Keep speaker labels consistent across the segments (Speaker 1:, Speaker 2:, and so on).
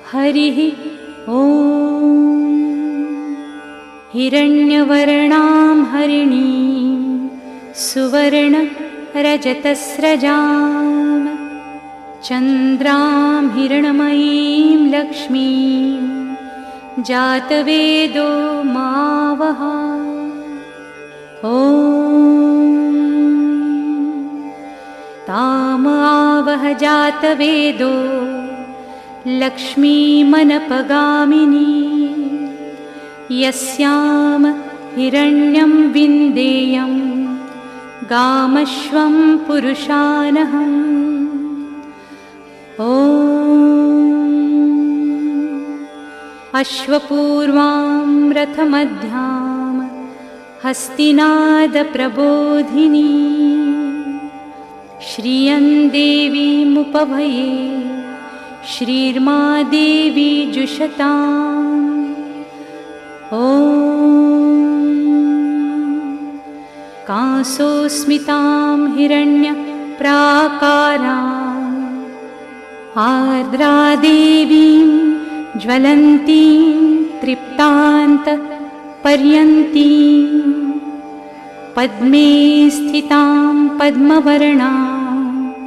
Speaker 1: हरिः ॐ। हिरण्यवर्णां हरिणीं सुवर्णरजतस्रजां चन्द्रां हिरण्मयीं लक्ष्मीं जातवेदो मावः। ॐ ताम आवह जातवेदो लक्ष्मीमनपगामिनी यस्यां हिरण्यं विन्देयं गामश्वं पुरुषानहम्। ॐ अश्वपूर्वां रथमध्यां हस्तिनादप्रबोधिनी श्रियं देवीमुपभये श्रीर्मा देवी जुषताम्। ॐ कांसोऽस्मितां हिरण्यप्राकाराम् आर्द्रादेवीं ज्वलन्तीं तृप्तान्तपर्यन्तीं पद्मे स्थितां पद्मवर्णां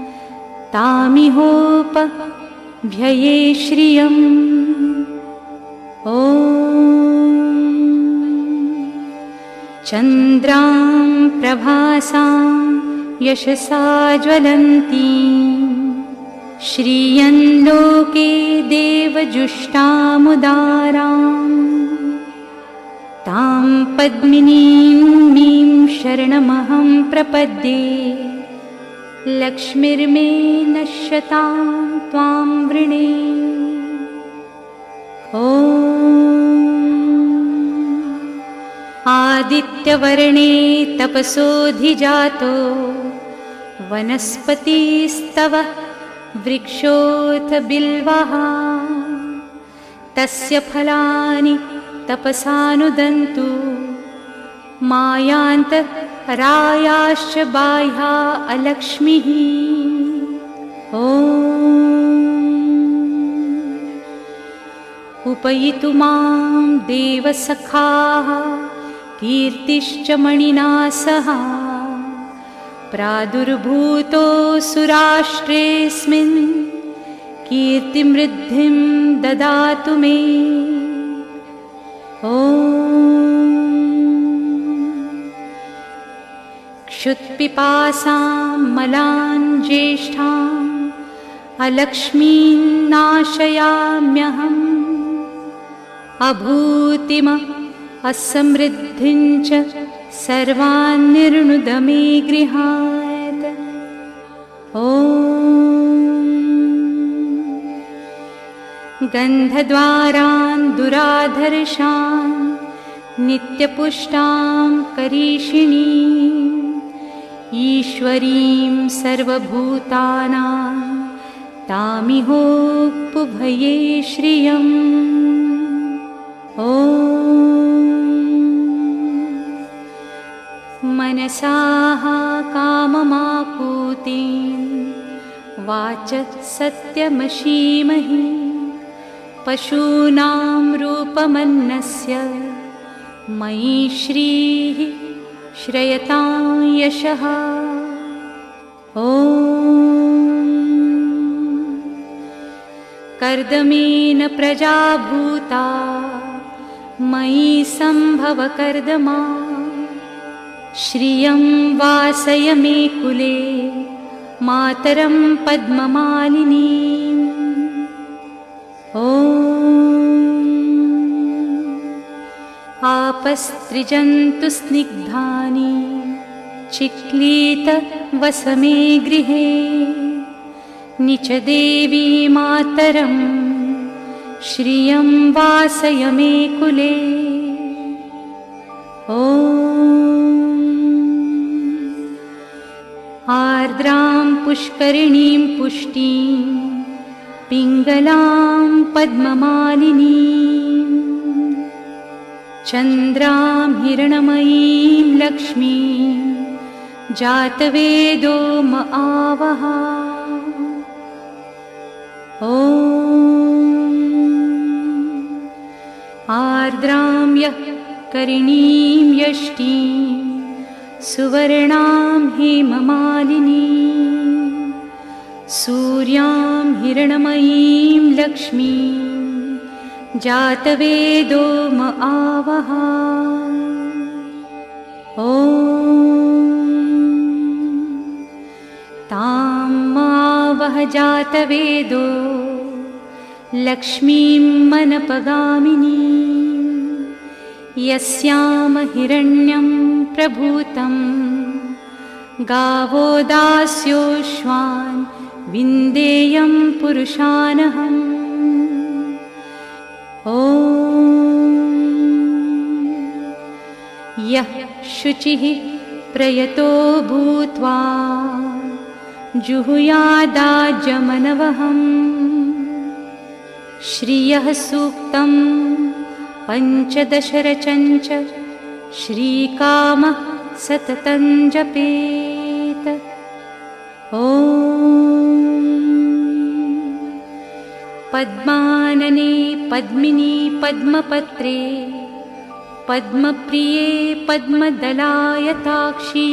Speaker 1: तामिहोपभ्यये श्रियम्। ॐ चन्द्रां प्रभासां यशसा ज्वलन्तीं श्रियं लोके देवजुष्टामुदारां तां पद्मिनीं शरणमहं प्रपद्ये लक्ष्मीर्मे नश्यतां त्वां वृणे। ॐ आदित्यवर्णे तपसोऽधिजातो वनस्पतिस्तव वृक्षोऽथ बिल्वः तस्य फलानि तपसानुदन्तु मायान्तरायाश्च बाह्या अलक्ष्मीः। ॐ उपयितु मां देवसखाः कीर्तिश्च मणिना सह प्रादुर्भूतोऽसुराष्ट्रेऽस्मिन् कीर्तिमृद्धिं ददातु मे। ॐ क्षुत्पिपासां मलान् ज्येष्ठाम् अलक्ष्मीं नाशयाम्यहम् अभूतिम असमृद्धिं च सर्वान् निर्णुद मे गृहात्। ॐ गन्धद्वारान् दुराधर्षान् नित्यपुष्टां करीषिणीं ईश्वरीं सर्वभूतानां तामिहोपभये श्रियम्। ॐ मनसाः काममापूतिं वाचः सत्यमशीमहि पशूनां रूपमन्नस्य मयि श्रीः श्रयतां यशः। ॐ कर्दमेन प्रजा भूता मयि सम्भव कर्दमा श्रियं वासय मे कुले मातरं पद्ममालिनीम्। ॐ आपस्त्रिजन्तु स्निग्धानि चिक्लीत वसमे गृहे निच देवी मातरं श्रियं वासय मे कुले। ॐ आर्द्रां पुष्करिणीं पुष्टिं पिङ्गलां पद्ममालिनीं चन्द्रां हिरण्मयीं लक्ष्मीं जातवेदो म आवह। ॐ पुष्करिणीं यष्टीं सुवर्णां हेममालिनीं सूर्यां हिरणमयीं लक्ष्मीं जातवेदो म आवह। ॐ तां आवह जातवेदो लक्ष्मीं मनपगामिनीं यस्यां हिरण्यं प्रभूतं गावो दास्योश्वान् विन्देयं पुरुषानहम्। ॐ यः शुचिः प्रयतो भूत्वा जुहुयादाज्यमनवहम् श्रियः सूक्तं पञ्चदशरचञ्च श्रीकामः सततं जपेत। ॐ पद्मानने पद्मिनी पद्मपत्रे पद्मप्रिये पद्मदलायताक्षी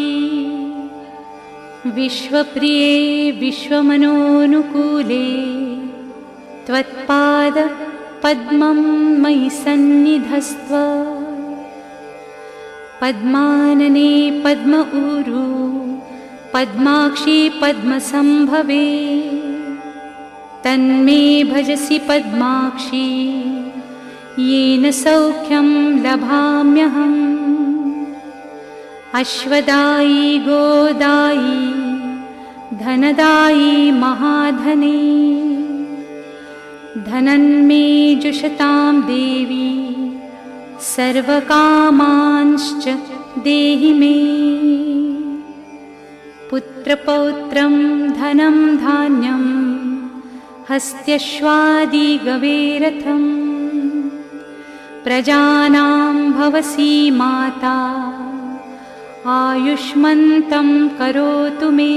Speaker 1: विश्वप्रिये विश्वमनोनुकूले त्वत्पाद पद्मं मयि सन्निधस्त्व। पद्मानने पद्म ऊरु पद्माक्षी पद्मसंभवे तन्मे भजसि पद्माक्षी येन सौख्यं लभाम्यहम्। अश्वदायी गोदायी धनदायी महाधने धनन्मे जुषतां देवी सर्वकामांश्च देहि मे। पुत्रपौत्रं धनं धान्यं हस्त्यश्वादिगवेरथम् प्रजानां भवसि माता आयुष्मन्तं करोतु मे।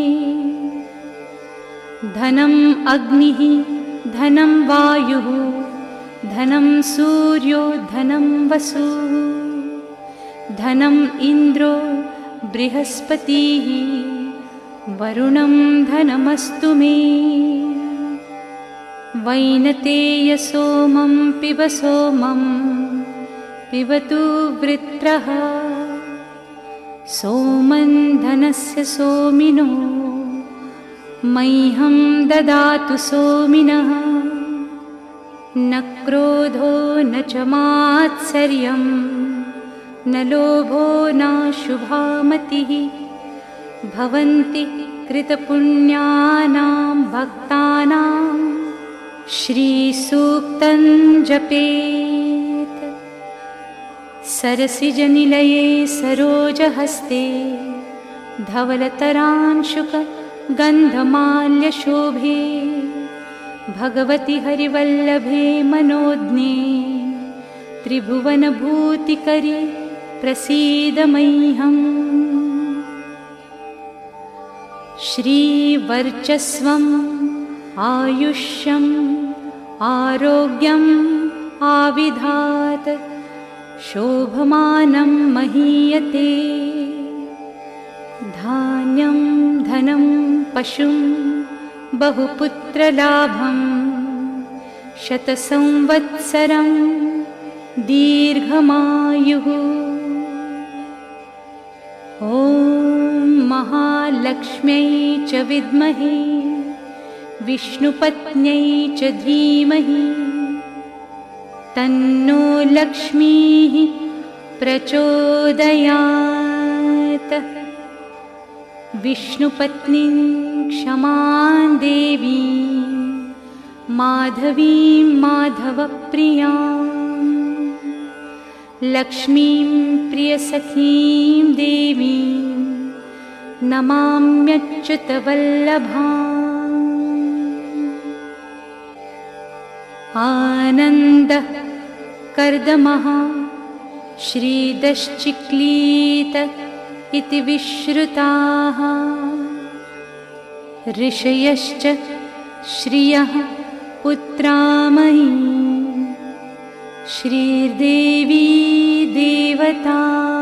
Speaker 1: धनम् अग्निः धनं वायुः धनं सूर्यो धनं वसुः धनम् इन्द्रो बृहस्पतिः वरुणं धनमस्तु मे। वैनतेयसोमं पिब सोमं पिबतु वृत्रः सोमं धनस्य सोमिनो मह्यं ददातु सोमिनः। न क्रोधो न च मात्सर्यं न लोभो न शुभा मतिः भवन्ति कृतपुण्यानां भक्तानां श्रीसूक्तं जपेत्। सरसिजनिलये सरोजहस्ते धवलतरांशुक गन्धमाल्यशोभे भगवति हरिवल्लभे मनोज्ञे त्रिभुवनभूतिकरि प्रसीद मह्यम्। श्रीवर्चस्वम् आयुष्यम् आरोग्यम् आविधात शोभमानं महीयते। धान्यं धनं पशुं बहुपुत्रलाभं शतसंवत्सरं दीर्घमायुः। ॐ महालक्ष्म्यै च विद्महे विष्णुपत्न्यै च धीमहि तन्नो लक्ष्मीः प्रचोदयात्। विष्णुपत्नीं क्षमां देवीं माधवीं माधवप्रियां लक्ष्मीं प्रियसखीं देवीं नमाम्यच्युतवल्लभाम्। आनन्दः कर्दमः श्रीदश्चिक्लीत इति विश्रुताः ऋषयश्च श्रियः पुत्रामही श्रीर्देवी देव देवता